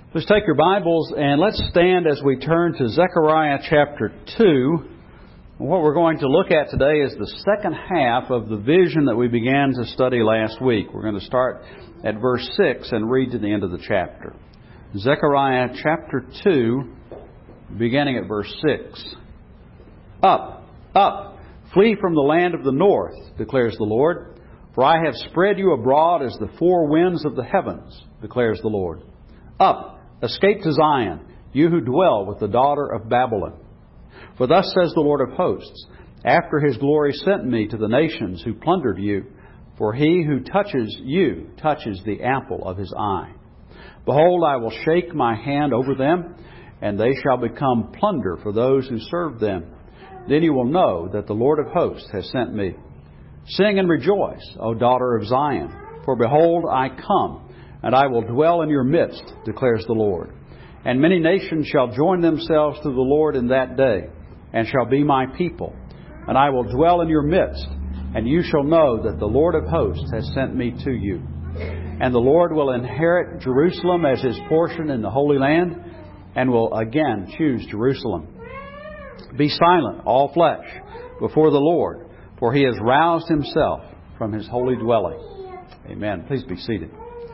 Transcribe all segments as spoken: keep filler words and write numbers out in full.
Let's take your Bibles and let's stand as we turn to Zechariah chapter two. What we're going to look at today is the second half of the vision that we began to study last week. We're going to start at verse six and read to the end of the chapter. Zechariah chapter two, beginning at verse six. Up, up, flee from the land of the north, declares the Lord. For I have spread you abroad as the four winds of the heavens, declares the Lord. Up, escape to Zion, you who dwell with the daughter of Babylon. For thus says the Lord of hosts, after His glory sent me to the nations who plundered you, for he who touches you touches the apple of His eye. Behold, I will shake my hand over them, and they shall become plunder for those who serve them. Then you will know that the Lord of hosts has sent me. Sing and rejoice, O daughter of Zion, for behold, I come, and I will dwell in your midst, declares the Lord. And many nations shall join themselves to the Lord in that day, and shall be my people. And I will dwell in your midst, and you shall know that the Lord of hosts has sent me to you. And the Lord will inherit Jerusalem as His portion in the Holy Land, and will again choose Jerusalem. Be silent, all flesh, before the Lord, for He has roused Himself from His holy dwelling. Amen. Please be seated.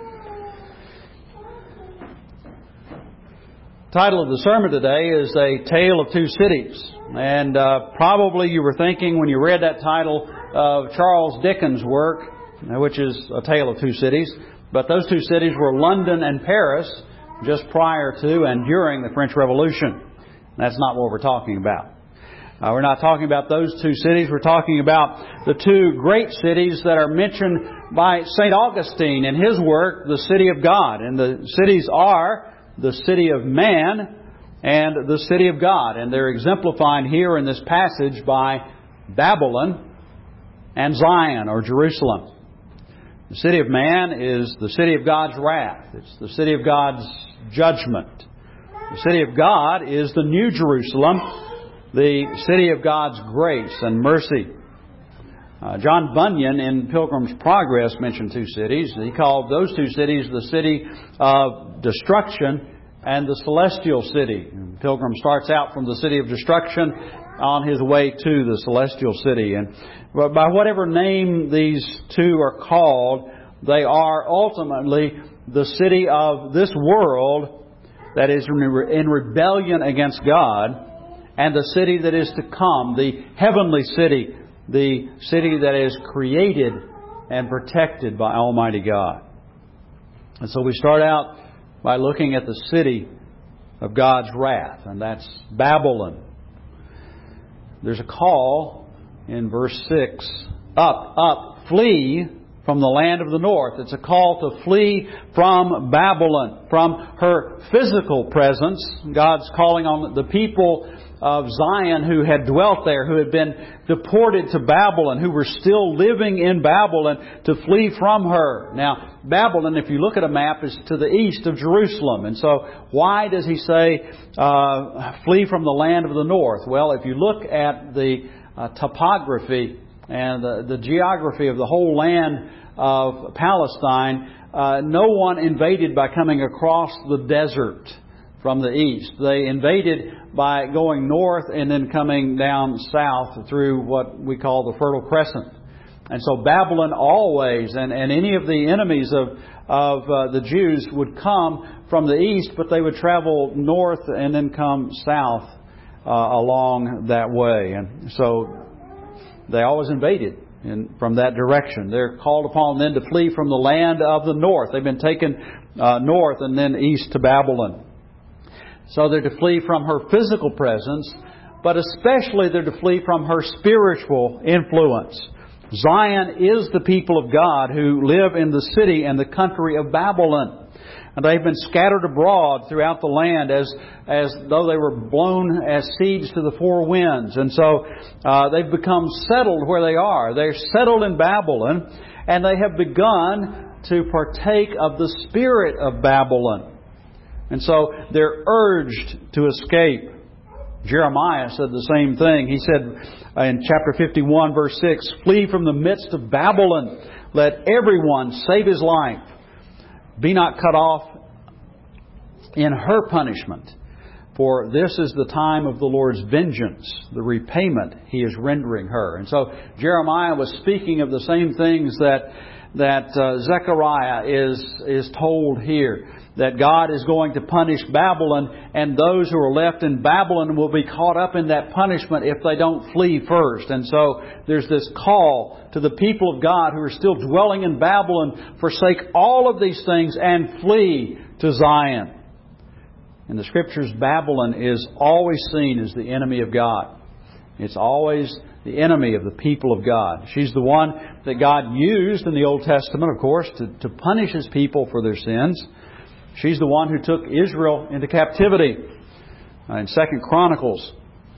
The title of the sermon today is A Tale of Two Cities. And uh, probably you were thinking when you read that title of Charles Dickens' work, which is A Tale of Two Cities. But those two cities were London and Paris, just prior to and during the French Revolution. That's not what we're talking about. Uh, we're not talking about those two cities. We're talking about the two great cities that are mentioned by Saint Augustine in his work, the city of God. And the cities are the city of man and the city of God. And they're exemplified here in this passage by Babylon and Zion, or Jerusalem. The city of man is the city of God's wrath. It's the city of God's judgment. The city of God is the New Jerusalem, the city of God's grace and mercy. Uh, John Bunyan in Pilgrim's Progress mentioned two cities. He called those two cities the city of destruction and the celestial city. And Pilgrim starts out from the city of destruction on his way to the celestial city. And by whatever name these two are called, they are ultimately the city of this world that is in rebellion against God, and the city that is to come, the heavenly city, the city that is created and protected by Almighty God. And so we start out by looking at the city of God's wrath, and that's Babylon. There's a call in verse six, up, up, flee from the land of the north. It's a call to flee from Babylon, from her physical presence. God's calling on the people of Zion who had dwelt there, who had been deported to Babylon, who were still living in Babylon, to flee from her. Now, Babylon, if you look at a map, is to the east of Jerusalem. And so, why does He say, uh, flee from the land of the north? Well, if you look at the uh, topography and the, the geography of the whole land of Palestine, uh, no one invaded by coming across the desert from the east. They invaded by going north and then coming down south through what we call the Fertile Crescent. And so Babylon always, and, and any of the enemies of, of uh, the Jews would come from the east, but they would travel north and then come south uh, along that way. And so they always invaded in, from that direction. They're called upon then to flee from the land of the north. They've been taken uh, north and then east to Babylon. So they're to flee from her physical presence, but especially they're to flee from her spiritual influence. Zion is the people of God who live in the city and the country of Babylon. And they've been scattered abroad throughout the land as as though they were blown as seeds to the four winds. And so uh, they've become settled where they are. They're settled in Babylon, and they have begun to partake of the spirit of Babylon. And so they're urged to escape. Jeremiah said the same thing. He said in chapter fifty-one, verse six, flee from the midst of Babylon. Let everyone save his life. Be not cut off in her punishment. For this is the time of the Lord's vengeance, the repayment He is rendering her. And so Jeremiah was speaking of the same things that that uh, Zechariah is is told here. That God is going to punish Babylon, and those who are left in Babylon will be caught up in that punishment if they don't flee first. And so there's this call to the people of God who are still dwelling in Babylon, forsake all of these things and flee to Zion. In the Scriptures, Babylon is always seen as the enemy of God. It's always the enemy of the people of God. She's the one that God used in the Old Testament, of course, to, to punish His people for their sins. She's the one who took Israel into captivity. Uh, in Second Chronicles,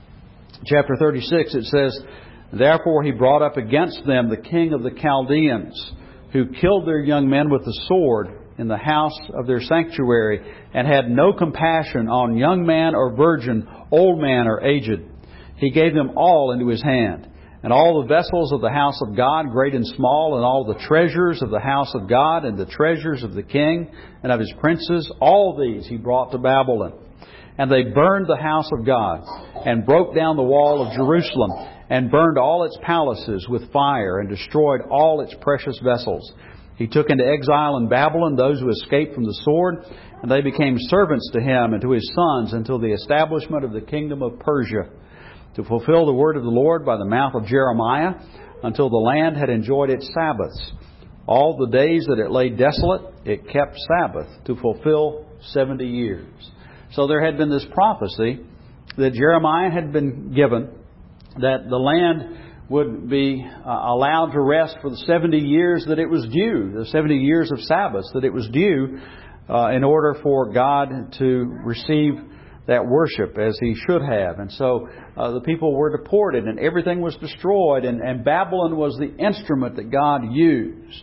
chapter thirty-six, it says, "Therefore He brought up against them the king of the Chaldeans, who killed their young men with the sword in the house of their sanctuary, and had no compassion on young man or virgin, old man or aged. He gave them all into His hand. And all the vessels of the house of God, great and small, and all the treasures of the house of God, and the treasures of the king and of his princes, all these He brought to Babylon. And they burned the house of God, and broke down the wall of Jerusalem, and burned all its palaces with fire, and destroyed all its precious vessels. He took into exile in Babylon those who escaped from the sword, and they became servants to him and to his sons until the establishment of the kingdom of Persia, to fulfill the word of the Lord by the mouth of Jeremiah, until the land had enjoyed its Sabbaths. All the days that it lay desolate, it kept Sabbath, to fulfill seventy years." So there had been this prophecy that Jeremiah had been given, that the land would be uh, allowed to rest for the seventy years that it was due, the seventy years of Sabbaths that it was due uh, in order for God to receive that worship as He should have. And so uh, the people were deported and everything was destroyed, and, and Babylon was the instrument that God used.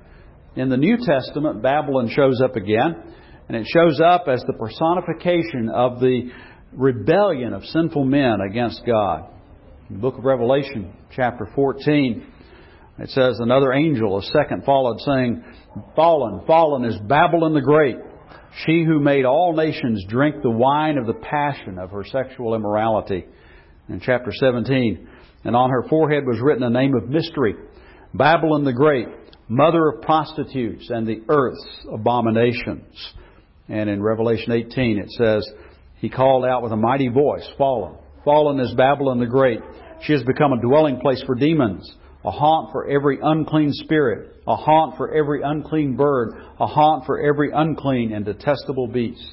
In the New Testament, Babylon shows up again, and it shows up as the personification of the rebellion of sinful men against God. In the book of Revelation, chapter fourteen, it says, "Another angel, a second, followed, saying, Fallen, fallen is Babylon the Great, she who made all nations drink the wine of the passion of her sexual immorality." In chapter seventeen, "And on her forehead was written a name of mystery, Babylon the Great, mother of prostitutes and the earth's abominations." And in Revelation eighteen it says, "He called out with a mighty voice, Fallen, fallen is Babylon the Great. She has become a dwelling place for demons, a haunt for every unclean spirit, a haunt for every unclean bird, a haunt for every unclean and detestable beast."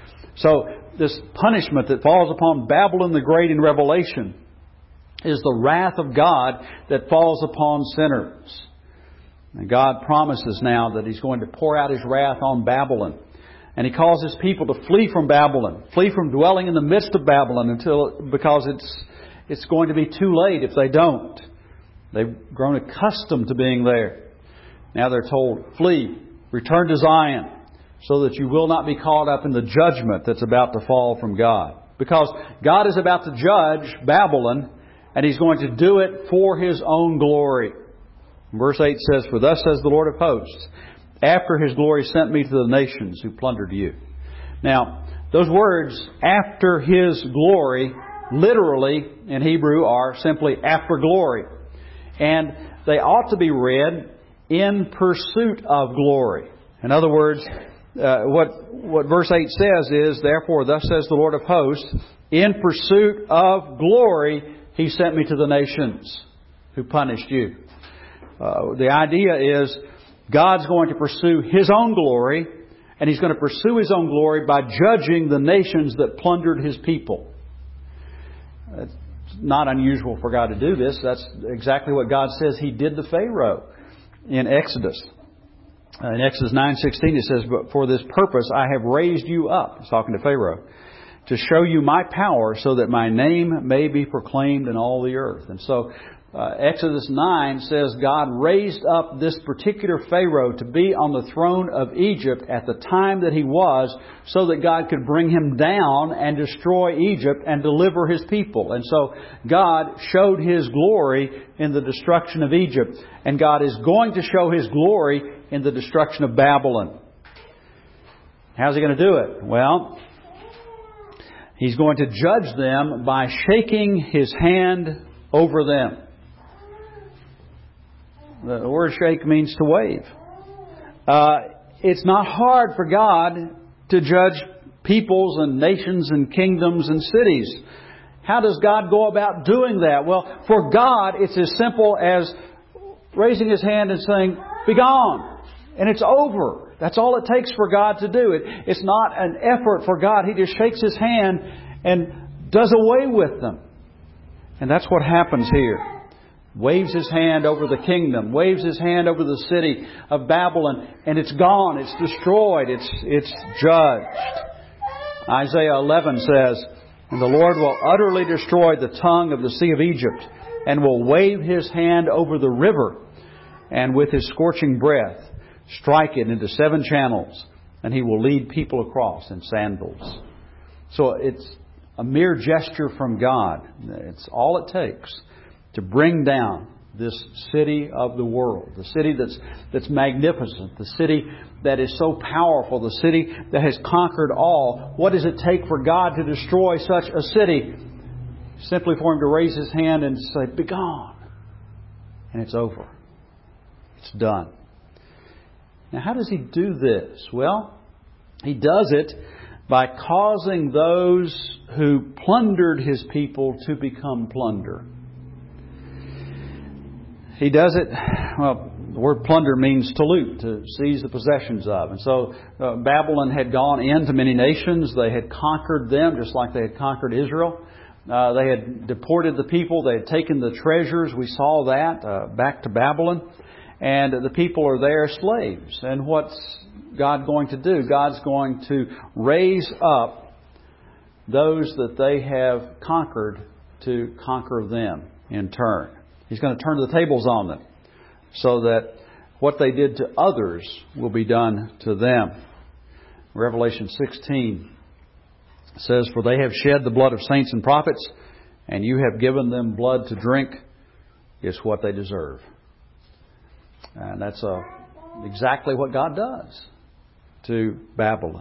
So this punishment that falls upon Babylon the Great in Revelation is the wrath of God that falls upon sinners. And God promises now that He's going to pour out His wrath on Babylon. And He calls His people to flee from Babylon, flee from dwelling in the midst of Babylon, until because it's it's going to be too late if they don't. They've grown accustomed to being there. Now they're told, flee, return to Zion, so that you will not be caught up in the judgment that's about to fall from God. Because God is about to judge Babylon, and He's going to do it for His own glory. Verse eight says, "For thus says the Lord of hosts, after His glory sent me to the nations who plundered you." Now, those words, "after His glory," literally in Hebrew are simply "after glory." And they ought to be read "in pursuit of glory." In other words, uh, what what verse eight says is, "Therefore, thus says the Lord of hosts, in pursuit of glory, He sent me to the nations who punished you." Uh, the idea is God's going to pursue His own glory, and He's going to pursue His own glory by judging the nations that plundered His people. It's not unusual for God to do this. That's exactly what God says He did to Pharaoh in Exodus. Uh, in Exodus nine sixteen it says, "But for this purpose I have raised you up," it's talking to Pharaoh, "to show you my power, so that my name may be proclaimed in all the earth." And so uh, Exodus nine says God raised up this particular Pharaoh to be on the throne of Egypt at the time that he was, so that God could bring him down and destroy Egypt and deliver His people. And so God showed His glory in the destruction of Egypt. And God is going to show His glory in the destruction of Babylon. How's He going to do it? Well, He's going to judge them by shaking His hand over them. The word shake means to wave. Uh, it's not hard for God to judge peoples and nations and kingdoms and cities. How does God go about doing that? Well, for God, it's as simple as raising His hand and saying, "Be gone." And it's over. That's all it takes for God to do it. It's not an effort for God. He just shakes His hand and does away with them. And that's what happens here. Waves His hand over the kingdom, waves His hand over the city of Babylon, and it's gone, it's destroyed, it's it's judged. Isaiah eleven says, "And the Lord will utterly destroy the tongue of the sea of Egypt, and will wave His hand over the river, and with His scorching breath strike it into seven channels, and He will lead people across in sandals." So it's a mere gesture from God. It's all it takes to bring down this city of the world, the city that's that's magnificent, the city that is so powerful, the city that has conquered all. What does it take for God to destroy such a city? Simply for Him to raise His hand and say, "Be gone." And it's over. It's done. Now, how does He do this? Well, He does it by causing those who plundered His people to become plunder. He does it, well, the word plunder means to loot, to seize the possessions of. And so uh, Babylon had gone into many nations. They had conquered them just like they had conquered Israel. Uh, they had deported the people. They had taken the treasures. We saw that uh, back to Babylon. And the people are there slaves. And what's God going to do? God's going to raise up those that they have conquered to conquer them in turn. He's going to turn the tables on them so that what they did to others will be done to them. Revelation sixteen says, "For they have shed the blood of saints and prophets, and you have given them blood to drink. It's what they deserve." And that's uh, exactly what God does to Babylon.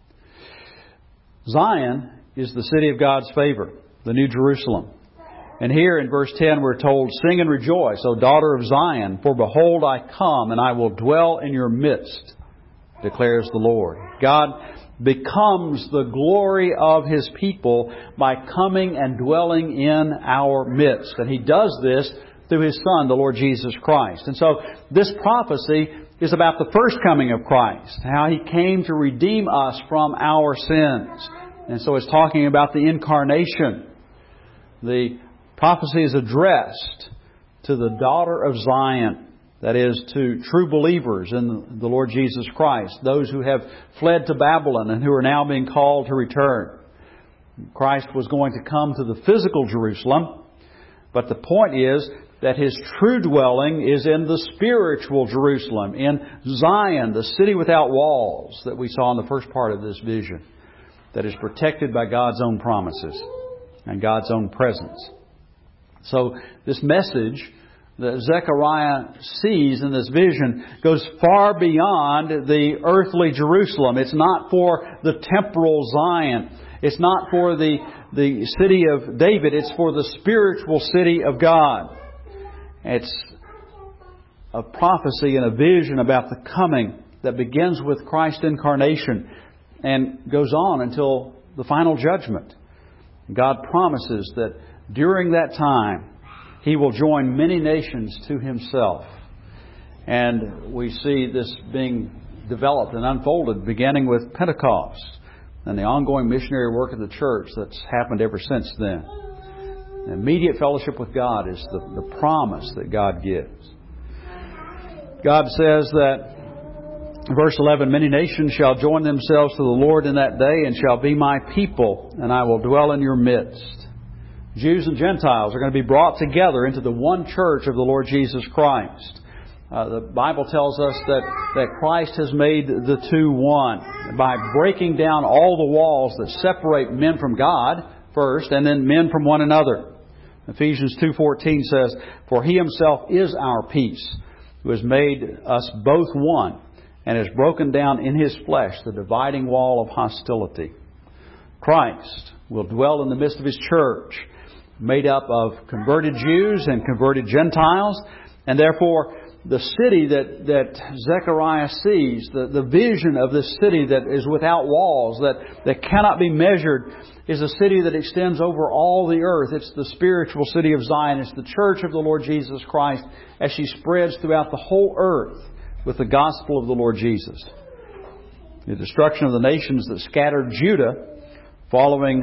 Zion is the city of God's favor, the New Jerusalem. And here in verse ten we're told, "Sing and rejoice, O daughter of Zion, for behold I come, and I will dwell in your midst, declares the Lord." God becomes the glory of His people by coming and dwelling in our midst. And He does this through His Son, the Lord Jesus Christ. And so this prophecy is about the first coming of Christ, how He came to redeem us from our sins. And so it's talking about the incarnation. The prophecy is addressed to the daughter of Zion, that is, to true believers in the Lord Jesus Christ, those who have fled to Babylon and who are now being called to return. Christ was going to come to the physical Jerusalem, but the point is that His true dwelling is in the spiritual Jerusalem, in Zion, the city without walls that we saw in the first part of this vision, that is protected by God's own promises and God's own presence. So this message that Zechariah sees in this vision goes far beyond the earthly Jerusalem. It's not for the temporal Zion. It's not for the, the city of David. It's for the spiritual city of God. It's a prophecy and a vision about the coming that begins with Christ's incarnation and goes on until the final judgment. God promises that during that time, He will join many nations to Himself. And we see this being developed and unfolded beginning with Pentecost and the ongoing missionary work of the church that's happened ever since then. Immediate fellowship with God is the, the promise that God gives. God says that, verse eleven, "Many nations shall join themselves to the Lord in that day, and shall be my people, and I will dwell in your midst." Jews and Gentiles are going to be brought together into the one church of the Lord Jesus Christ. Uh, the Bible tells us that, that Christ has made the two one by breaking down all the walls that separate men from God first, and then men from one another. Ephesians two fourteen says, "For He Himself is our peace, who has made us both one, and has broken down in His flesh the dividing wall of hostility. Christ will dwell in the midst of His church, made up of converted Jews and converted Gentiles, and therefore the city that, that Zechariah sees, the, the vision of this city that is without walls, that, that cannot be measured, is a city that extends over all the earth. It's the spiritual city of Zion. It's the church of the Lord Jesus Christ as she spreads throughout the whole earth with the gospel of the Lord Jesus. The destruction of the nations that scattered Judah, following,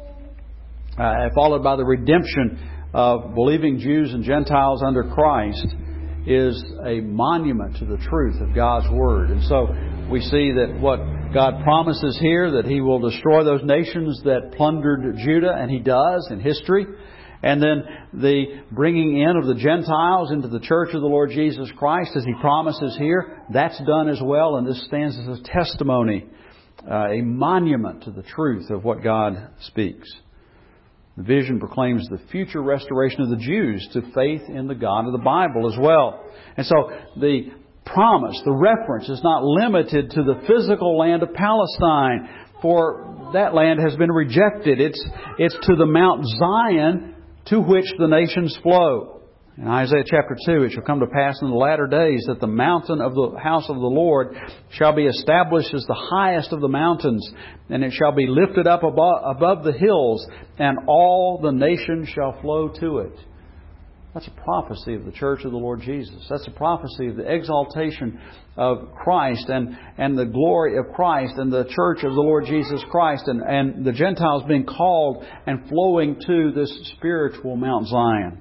uh, followed by the redemption of believing Jews and Gentiles under Christ, is a monument to the truth of God's Word. And so we see that what God promises here, that He will destroy those nations that plundered Judah, and He does in history. And then the bringing in of the Gentiles into the church of the Lord Jesus Christ, as He promises here, that's done as well. And this stands as a testimony, uh, a monument to the truth of what God speaks. The vision proclaims the future restoration of the Jews to faith in the God of the Bible as well. And so the promise, the reference is not limited to the physical land of Palestine, for that land has been rejected. It's, it's to the Mount Zion to which the nations flow. In Isaiah chapter two, it shall come to pass in the latter days that the mountain of the house of the Lord shall be established as the highest of the mountains, and it shall be lifted up above, above the hills, and all the nations shall flow to it. That's a prophecy of the church of the Lord Jesus. That's a prophecy of the exaltation of Christ and, and the glory of Christ and the church of the Lord Jesus Christ, and, and the Gentiles being called and flowing to this spiritual Mount Zion.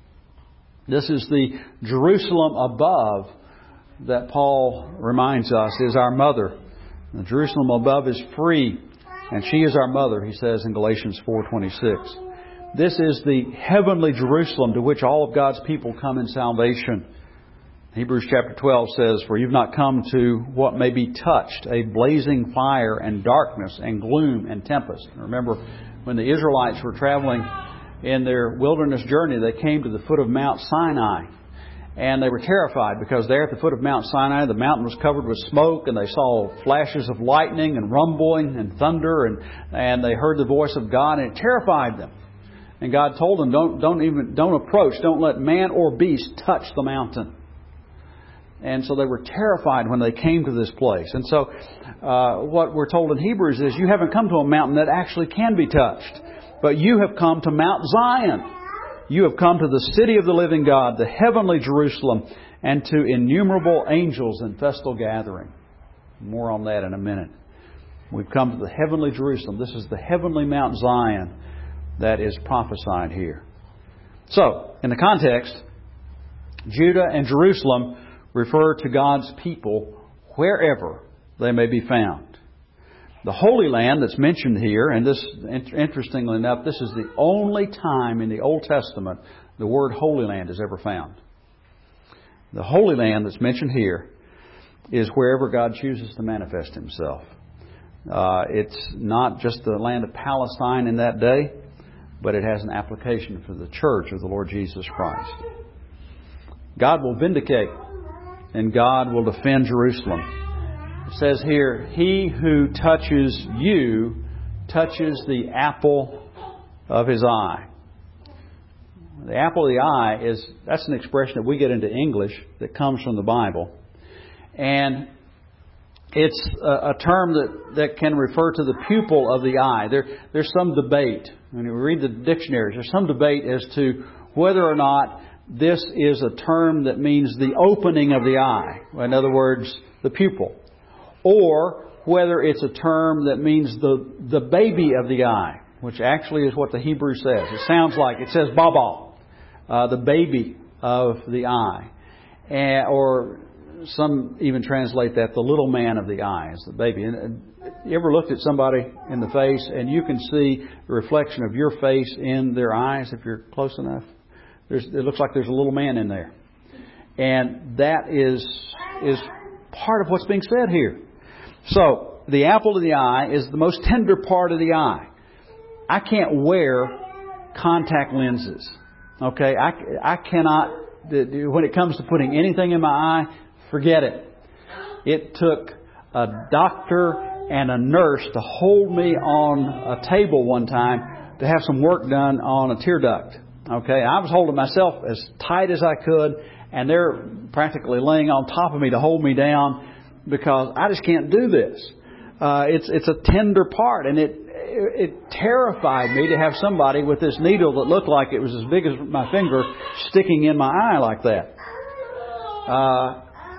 This is the Jerusalem above that Paul reminds us is our mother. The Jerusalem above is free, and she is our mother, he says in Galatians four twenty-six. This is the heavenly Jerusalem to which all of God's people come in salvation. Hebrews chapter twelve says, "For you've not come to what may be touched, a blazing fire and darkness and gloom and tempest." And remember, when the Israelites were traveling in their wilderness journey, they came to the foot of Mount Sinai. And they were terrified because there at the foot of Mount Sinai, the mountain was covered with smoke, and they saw flashes of lightning and rumbling and thunder, and, and they heard the voice of God, and it terrified them. And God told them, don't, don't even, don't approach, don't let man or beast touch the mountain. And so they were terrified when they came to this place. And so uh, what we're told in Hebrews is you haven't come to a mountain that actually can be touched, but you have come to Mount Zion. You have come to the city of the living God, the heavenly Jerusalem, and to innumerable angels in festal gathering. More on that in a minute. We've come to the heavenly Jerusalem. This is the heavenly Mount Zion that is prophesied here. So, in the context, Judah and Jerusalem refer to God's people wherever they may be found. The Holy Land that's mentioned here, and this, interestingly enough, this is the only time in the Old Testament the word Holy Land is ever found. The Holy Land that's mentioned here is wherever God chooses to manifest Himself. Uh, it's not just the land of Palestine in that day, but it has an application for the church of the Lord Jesus Christ. God will vindicate, and God will defend Jerusalem. It says here, "He who touches you touches the apple of His eye." The apple of the eye is, that's an expression that we get into English that comes from the Bible. And it's a, a term that, that can refer to the pupil of the eye. There, there's some debate. When you read the dictionaries, there's some debate as to whether or not this is a term that means the opening of the eye. In other words, the pupil. Or whether it's a term that means the, the baby of the eye, which actually is what the Hebrew says. It sounds like, it says baba, uh, the baby of the eye. And, or some even translate that the little man of the eye is the baby. And you ever looked at somebody in the face and you can see the reflection of your face in their eyes if you're close enough? There's, it looks like there's a little man in there. And that is is part of what's being said here. So, the apple of the eye is the most tender part of the eye. I can't wear contact lenses. Okay? I, I cannot, when it comes to putting anything in my eye, forget it. It took a doctor and a nurse to hold me on a table one time to have some work done on a tear duct. Okay, I was holding myself as tight as I could, and they're practically laying on top of me to hold me down because I just can't do this. Uh, it's it's a tender part, and it it terrified me to have somebody with this needle that looked like it was as big as my finger sticking in my eye like that. Uh,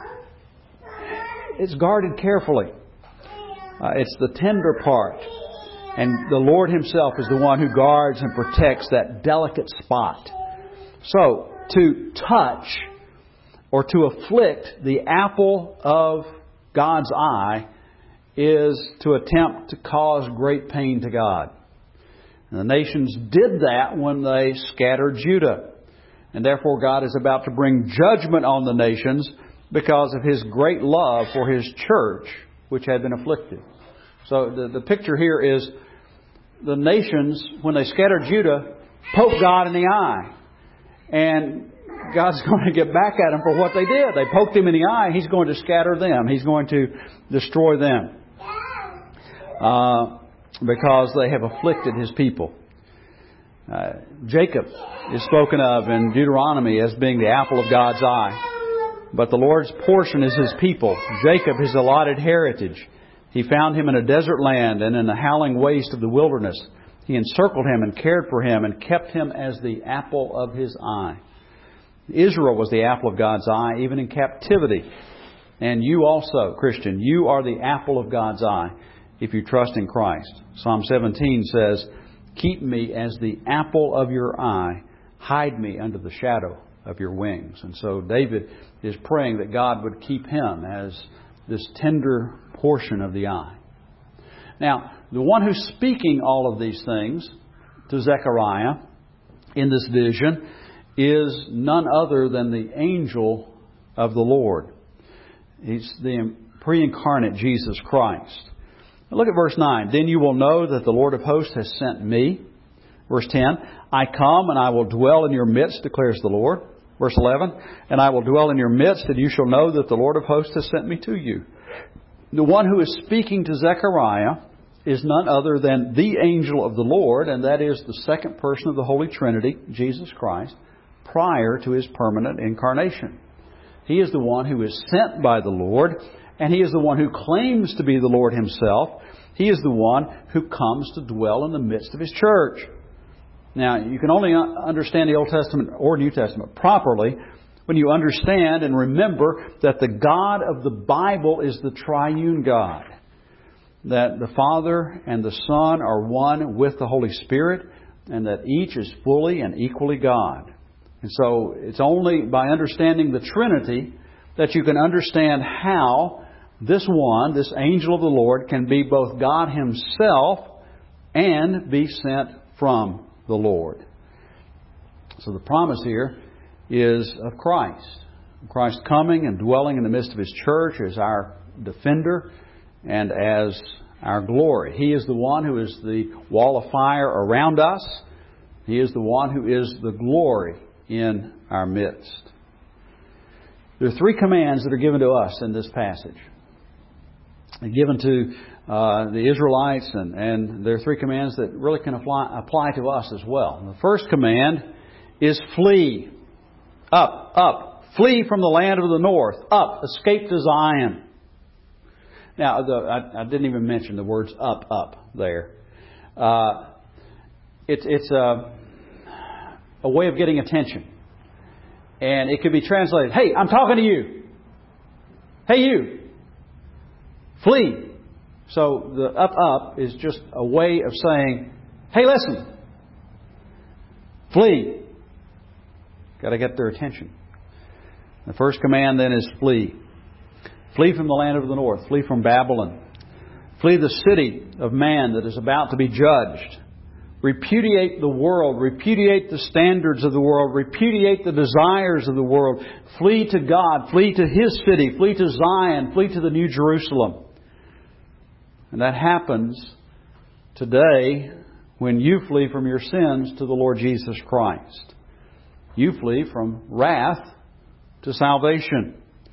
it's guarded carefully. Uh, it's the tender part. And the Lord Himself is the one who guards and protects that delicate spot. So, to touch or to afflict the apple of God's eye is to attempt to cause great pain to God. And the nations did that when they scattered Judah. And therefore God is about to bring judgment on the nations because of His great love for His church, which had been afflicted. So the, the picture here is the nations, when they scattered Judah, poked God in the eye. And God's going to get back at them for what they did. They poked Him in the eye. He's going to scatter them. He's going to destroy them. Uh, because they have afflicted His people. Uh, Jacob is spoken of in Deuteronomy as being the apple of God's eye. But the Lord's portion is His people. Jacob, His allotted heritage. He found him in a desert land and in the howling waste of the wilderness. He encircled him and cared for him and kept him as the apple of His eye. Israel was the apple of God's eye, even in captivity. And you also, Christian, you are the apple of God's eye if you trust in Christ. Psalm seventeen says, "Keep me as the apple of your eye. Hide me under the shadow of your wings." And so David is praying that God would keep him as this tender portion of the eye. Now, the one who's speaking all of these things to Zechariah in this vision is none other than the angel of the Lord. He's the pre-incarnate Jesus Christ. Now look at verse nine. "Then you will know that the Lord of hosts has sent me." Verse ten. "I come and I will dwell in your midst, declares the Lord." Verse eleven. "And I will dwell in your midst, and you shall know that the Lord of hosts has sent me to you." The one who is speaking to Zechariah is none other than the angel of the Lord, and that is the second person of the Holy Trinity, Jesus Christ, prior to His permanent incarnation. He is the one who is sent by the Lord, and He is the one who claims to be the Lord Himself. He is the one who comes to dwell in the midst of His church. Now, you can only understand the Old Testament or New Testament properly when you understand and remember that the God of the Bible is the triune God. That the Father and the Son are one with the Holy Spirit, and that each is fully and equally God. And so it's only by understanding the Trinity that you can understand how this one, this angel of the Lord, can be both God Himself and be sent from the Lord. So the promise here is of Christ. Christ coming and dwelling in the midst of His church as our defender and as our glory. He is the one who is the wall of fire around us. He is the one who is the glory in our midst. There are three commands that are given to us in this passage. They're given to uh, the Israelites, and, and there are three commands that really can apply, apply to us as well. And the first command is flee. Up, up. Flee from the land of the north. Up. Escape to Zion. Now, the, I, I didn't even mention the words up, up there. Uh, it's it's a, a way of getting attention. And it could be translated, "Hey, I'm talking to you. Hey, you. Flee." So the up, up is just a way of saying, "Hey, listen. Flee." Got to get their attention. The first command then is flee. Flee from the land of the north. Flee from Babylon. Flee the city of man that is about to be judged. Repudiate the world. Repudiate the standards of the world. Repudiate the desires of the world. Flee to God. Flee to His city. Flee to Zion. Flee to the New Jerusalem. And that happens today when you flee from your sins to the Lord Jesus Christ. You flee from wrath to salvation.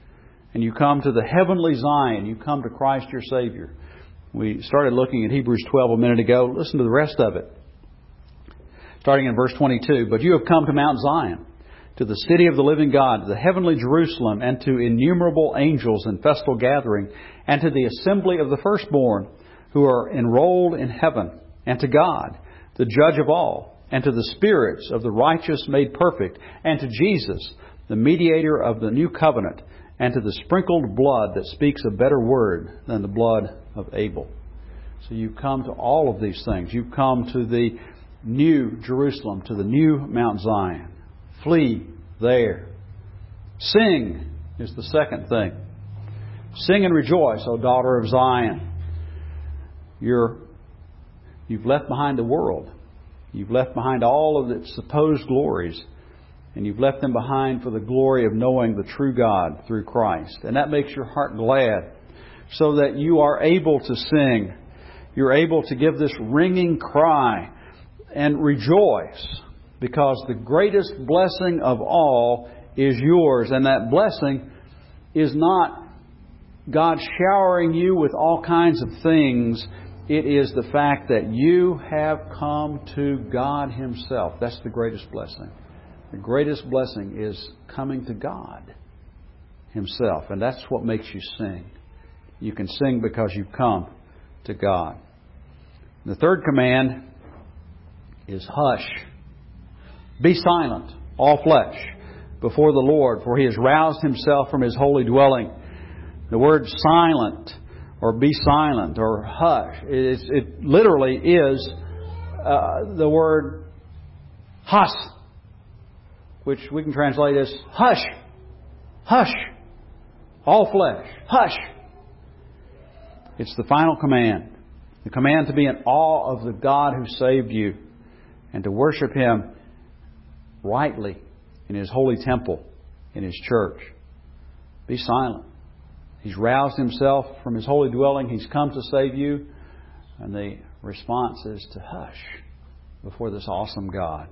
and you come to the heavenly Zion. You come to Christ your Savior. We started looking at Hebrews twelve a minute ago. Listen to the rest of it. Starting in verse twenty-two. But you have come to Mount Zion, to the city of the living God, to the heavenly Jerusalem, and to innumerable angels in festal gathering, and to the assembly of the firstborn who are enrolled in heaven, and to God, the judge of all, and to the spirits of the righteous made perfect, and to Jesus, the mediator of the new covenant, and to the sprinkled blood that speaks a better word than the blood of Abel. So you come to all of these things. You come to the new Jerusalem, to the new Mount Zion. Flee there. Sing is the second thing. Sing and rejoice, O daughter of Zion. You're, you've left behind the world. You've left behind all of its supposed glories. And you've left them behind for the glory of knowing the true God through Christ. And that makes your heart glad, so that you are able to sing. You're able to give this ringing cry and rejoice, because the greatest blessing of all is yours. And that blessing is not God showering you with all kinds of things. It is the fact that you have come to God Himself. That's the greatest blessing. The greatest blessing is coming to God Himself. And that's what makes you sing. You can sing because you've come to God. The third command is hush. Be silent, all flesh, before the Lord, for He has roused Himself from His holy dwelling. The word silent, or be silent, or hush, it, it literally is uh, the word hus, which we can translate as hush, hush, all flesh, hush. It's the final command. The command to be in awe of the God who saved you and to worship Him rightly in His holy temple, in His church. Be silent. He's roused Himself from His holy dwelling. He's come to save you. And the response is to hush before this awesome God.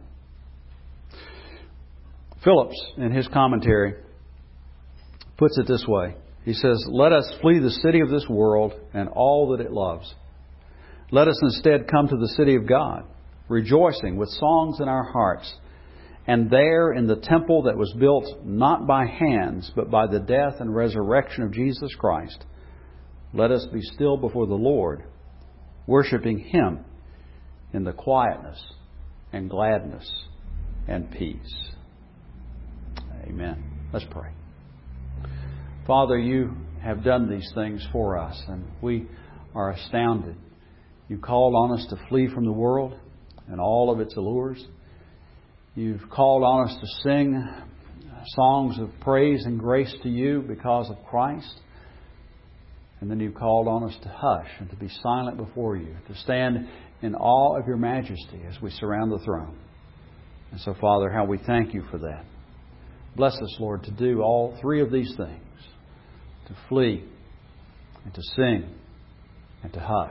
Phillips, in his commentary, puts it this way. He says, "Let us flee the city of this world and all that it loves. Let us instead come to the city of God, rejoicing with songs in our hearts. And there in the temple that was built not by hands, but by the death and resurrection of Jesus Christ, let us be still before the Lord, worshiping Him in the quietness and gladness and peace." Amen. Let's pray. Father, You have done these things for us, and we are astounded. You called on us to flee from the world and all of its allures. You've called on us to sing songs of praise and grace to You because of Christ. And then You've called on us to hush and to be silent before You, to stand in awe of Your majesty as we surround the throne. And so, Father, how we thank You for that. Bless us, Lord, to do all three of these things, to flee and to sing and to hush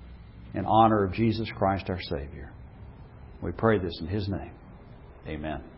in honor of Jesus Christ our Savior. We pray this in His name. Amen.